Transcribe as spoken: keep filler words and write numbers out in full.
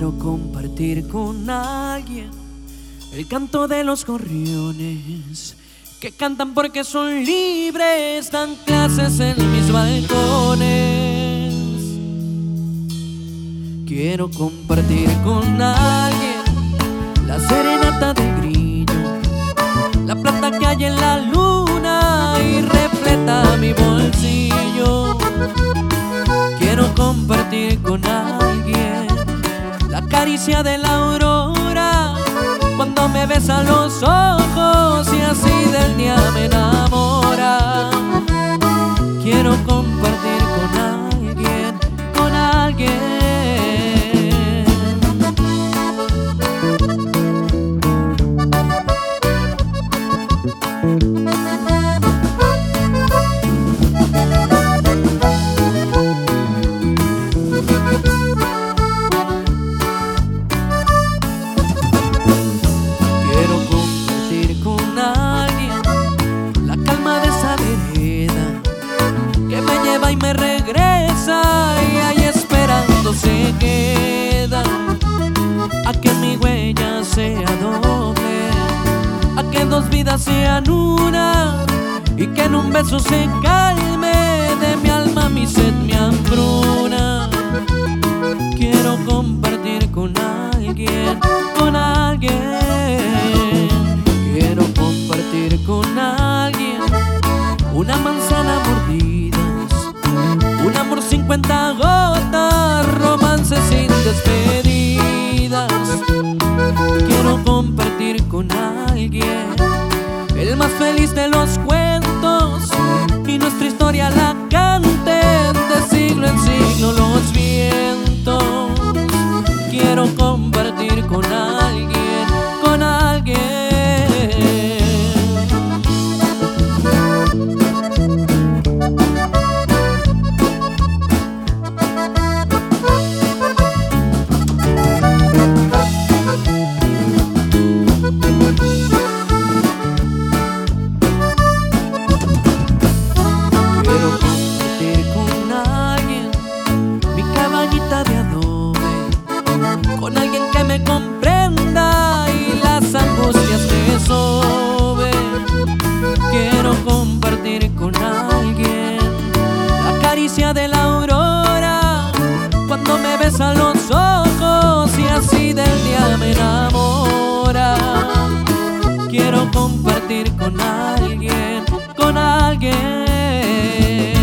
Quiero compartir con alguien el canto de los gorriones que cantan porque son libres, dan clases en mis balcones. Quiero compartir con alguien la serenata del grillo, la plata que hay en la luna y repleta mi bolsillo. Quiero compartir con alguien la caricia de la aurora cuando me besa los ojos y así del día me enamora. Quiero compartir con alguien, con alguien. Y me regresa y ahí esperando se queda a que mi huella sea doble, a que dos vidas sean una y que en un beso se calme de mi alma mi sed, mi hambruna. Quiero compartir con alguien, con alguien. Quiero compartir con alguien una manzana mordida, un amor sin cuenta gotas, romances sin despedidas. Quiero compartir con alguien el más feliz de los cuentos y nuestra historia la canten de siglo en siglo los vientos. Quiero compartir con alguien, con alguien. Con alguien que me comprenda y las angustias me soben. Quiero compartir con alguien la caricia de la aurora cuando me besa los ojos y así del día me enamora. Quiero compartir con alguien, con alguien.